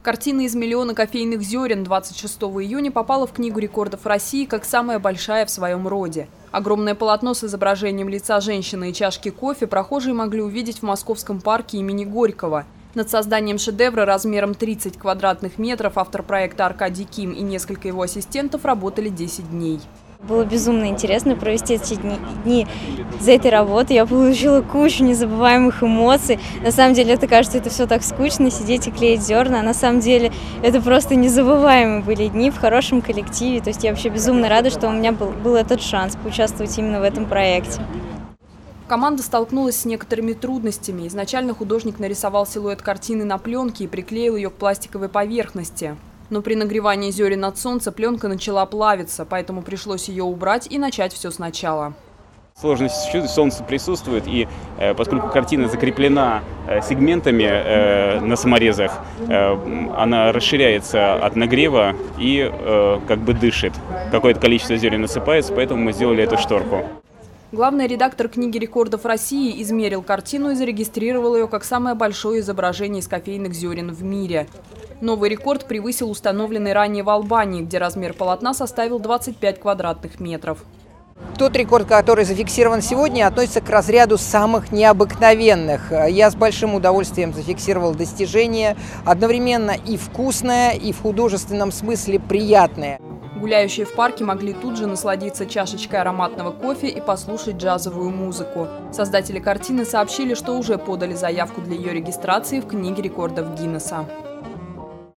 Картина «Из миллиона кофейных зерен» 26 июня попала в Книгу рекордов России как самая большая в своем роде. Огромное полотно с изображением лица женщины и чашки кофе прохожие могли увидеть в московском парке имени Горького. Над созданием шедевра размером 30 квадратных метров автор проекта Аркадий Ким и несколько его ассистентов работали 10 дней. Было безумно интересно провести эти дни за этой работой. Я получила кучу незабываемых эмоций. На самом деле, это кажется, это все так скучно, сидеть и клеить зерна. А на самом деле, это просто незабываемые были дни в хорошем коллективе. То есть я вообще безумно рада, что у меня был этот шанс поучаствовать именно в этом проекте. Команда столкнулась с некоторыми трудностями. Изначально художник нарисовал силуэт картины на пленке и приклеил ее к пластиковой поверхности. Но при нагревании зерен от солнца пленка начала плавиться, поэтому пришлось ее убрать и начать все сначала. Сложность существует, солнце присутствует, и поскольку картина закреплена сегментами на саморезах, она расширяется от нагрева и как бы дышит. Какое-то количество зерен насыпается, поэтому мы сделали эту шторку. Главный редактор Книги рекордов России измерил картину и зарегистрировал ее как самое большое изображение из кофейных зерен в мире. Новый рекорд превысил установленный ранее в Албании, где размер полотна составил 25 квадратных метров. Тот рекорд, который зафиксирован сегодня, относится к разряду самых необыкновенных. Я с большим удовольствием зафиксировал достижение, одновременно и вкусное, и в художественном смысле приятное. Гуляющие в парке могли тут же насладиться чашечкой ароматного кофе и послушать джазовую музыку. Создатели картины сообщили, что уже подали заявку для ее регистрации в Книге рекордов Гиннесса.